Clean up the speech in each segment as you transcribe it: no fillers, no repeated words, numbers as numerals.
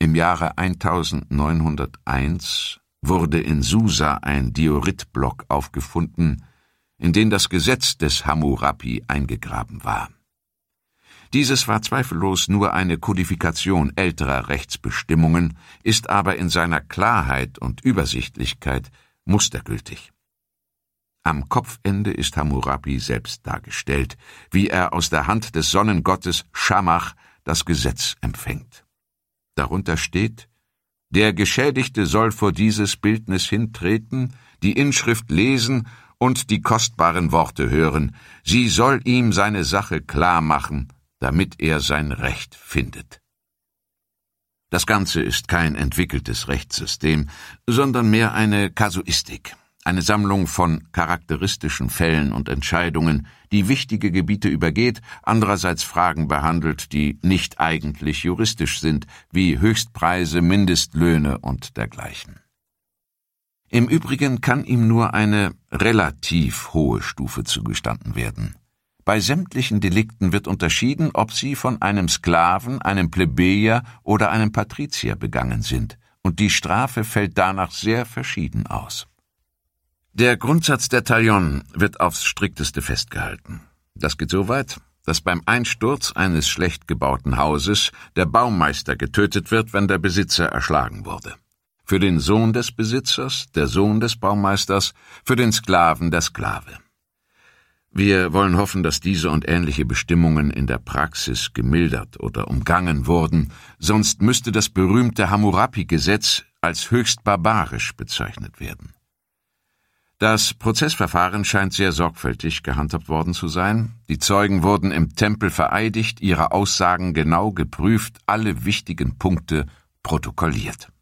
Im Jahre 1901 wurde in Susa ein Dioritblock aufgefunden, in den das Gesetz des Hammurapi eingegraben war. Dieses war zweifellos nur eine Kodifikation älterer Rechtsbestimmungen, ist aber in seiner Klarheit und Übersichtlichkeit mustergültig. Am Kopfende ist Hammurapi selbst dargestellt, wie er aus der Hand des Sonnengottes Schamach das Gesetz empfängt. Darunter steht: Der Geschädigte soll vor dieses Bildnis hintreten, die Inschrift lesen und die kostbaren Worte hören. Sie soll ihm seine Sache klar machen, damit er sein Recht findet. Das Ganze ist kein entwickeltes Rechtssystem, sondern mehr eine Kasuistik, eine Sammlung von charakteristischen Fällen und Entscheidungen, die wichtige Gebiete übergeht, andererseits Fragen behandelt, die nicht eigentlich juristisch sind, wie Höchstpreise, Mindestlöhne und dergleichen. Im Übrigen kann ihm nur eine relativ hohe Stufe zugestanden werden. Bei sämtlichen Delikten wird unterschieden, ob sie von einem Sklaven, einem Plebejer oder einem Patrizier begangen sind, und die Strafe fällt danach sehr verschieden aus. Der Grundsatz der Talion wird aufs strikteste festgehalten. Das geht so weit, dass beim Einsturz eines schlecht gebauten Hauses der Baumeister getötet wird, wenn der Besitzer erschlagen wurde. Für den Sohn des Besitzers der Sohn des Baumeisters, für den Sklaven der Sklave. Wir wollen hoffen, dass diese und ähnliche Bestimmungen in der Praxis gemildert oder umgangen wurden, sonst müsste das berühmte Hammurapi-Gesetz als höchst barbarisch bezeichnet werden. Das Prozessverfahren scheint sehr sorgfältig gehandhabt worden zu sein. Die Zeugen wurden im Tempel vereidigt, ihre Aussagen genau geprüft, alle wichtigen Punkte protokolliert.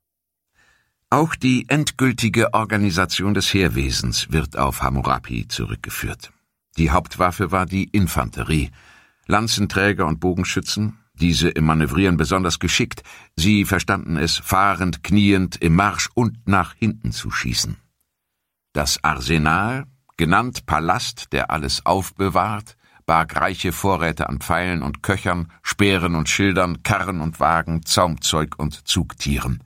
Auch die endgültige Organisation des Heerwesens wird auf Hammurapi zurückgeführt. Die Hauptwaffe war die Infanterie, Lanzenträger und Bogenschützen, diese im Manövrieren besonders geschickt. Sie verstanden es, fahrend, kniend, im Marsch und nach hinten zu schießen. Das Arsenal, genannt Palast, der alles aufbewahrt, barg reiche Vorräte an Pfeilen und Köchern, Speeren und Schildern, Karren und Wagen, Zaumzeug und Zugtieren.